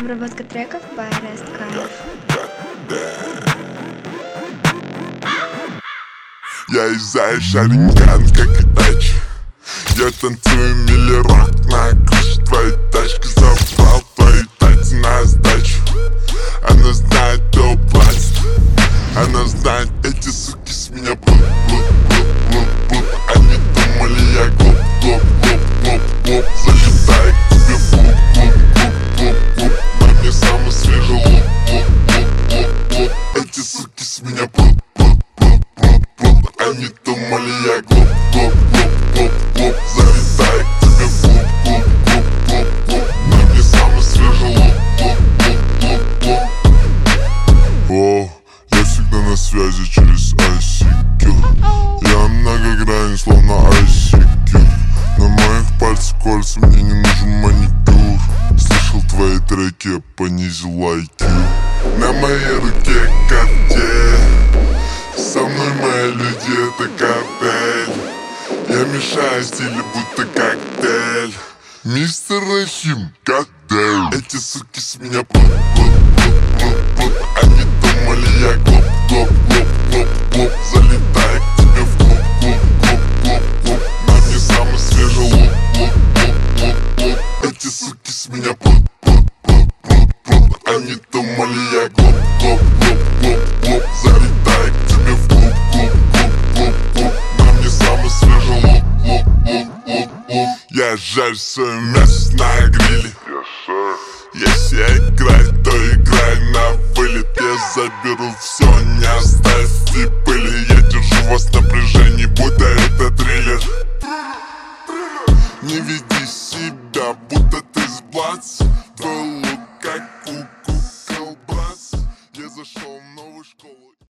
Обработка треков by Rest Kyle. Я из-за шаринган, как и тач. Я танцую миллирок на крыше твоей тачки. Забрал твои тайцы на сдачу. Она знает, кто платит. Она знает, эти суки с меня плут. Они думали, я глуп. Залетаю к тебе в клуб. На мне самый свежий лук. Эти суки с меня плут. Они думали, я глуп. Залетаю к тебе в клуб. На мне самый свежий лук. О, я всегда на связи через ICQ. Я многогранен, словно ICQ. На моих пальцах кольца, мне не нужен маникюр. Слышал твои треки, я понизил IQ. На моей руке картель. Со мной мои люди, это картель. Я мешаю стили, будто коктейль. Мистер Рахим, коктейль. Эти суки с меня плут. Они думали, я глуп. Залетаю к тебе в клуб. На мне самый свежий лук. Эти суки с меня плут. Они думали, я глуп. Залетаю к тебе в клуб. На мне самый свежий лук. Я жарю свое мясо на гриле. Если играть, то играй на вылет. Я заберу все, не оставь и пыли. Я держу вас в напряжении, будто это триллер. Не веди себя, будто ты с Блац. Твой лук как куку колбас. Я зашел в новую школу.